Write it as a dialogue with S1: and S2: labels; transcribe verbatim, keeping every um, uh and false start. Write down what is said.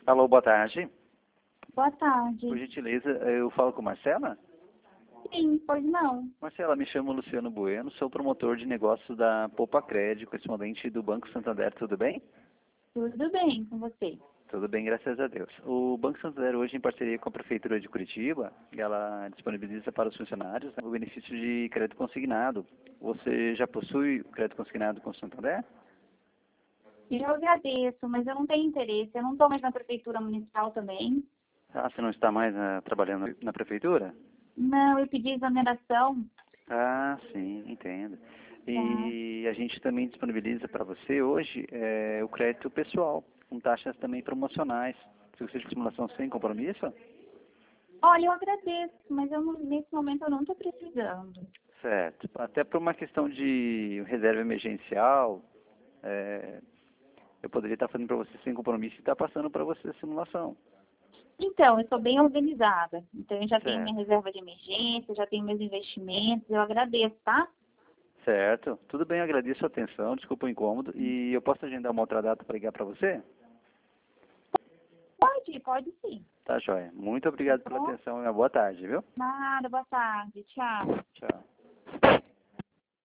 S1: Alô, boa tarde.
S2: Boa tarde.
S1: Por gentileza, eu falo com Marcela?
S2: Sim, pois não.
S1: Marcela, me chamo Luciano Bueno, sou promotor de negócios da Poupa Crédito, correspondente do Banco Santander, tudo bem?
S2: Tudo bem com você?
S1: Tudo bem, graças a Deus. O Banco Santander hoje, em parceria com a Prefeitura de Curitiba, ela disponibiliza para os funcionários, né, o benefício de crédito consignado. Você já possui o crédito consignado com o Santander?
S2: Eu agradeço, mas eu não tenho interesse. Eu não estou mais na prefeitura municipal também.
S1: Ah, você não está mais ah, trabalhando na Prefeitura?
S2: Não, eu pedi exoneração.
S1: Ah, sim, entendo.
S2: Tá.
S1: E a gente também disponibiliza para você hoje é, o crédito pessoal, com taxas também promocionais. Se você de simulação sem compromisso?
S2: Olha, eu agradeço, mas eu não- nesse momento eu não estou precisando.
S1: Certo. Até por uma questão de reserva emergencial, é, eu poderia estar fazendo para você sem compromisso e estar passando para você a simulação.
S2: Então, eu sou bem organizada. Então, eu já tenho minha
S1: Certo.
S2: reserva de emergência, já tenho meus investimentos. Eu agradeço, tá?
S1: Certo. Tudo bem, agradeço a atenção, desculpa o incômodo. E eu posso agendar uma outra data para ligar para você?
S2: Pode, pode sim.
S1: Tá, joia. Muito
S2: Tá
S1: obrigado pela
S2: bom?
S1: atenção e uma boa tarde, viu?
S2: Nada, boa tarde. Tchau.
S1: Tchau.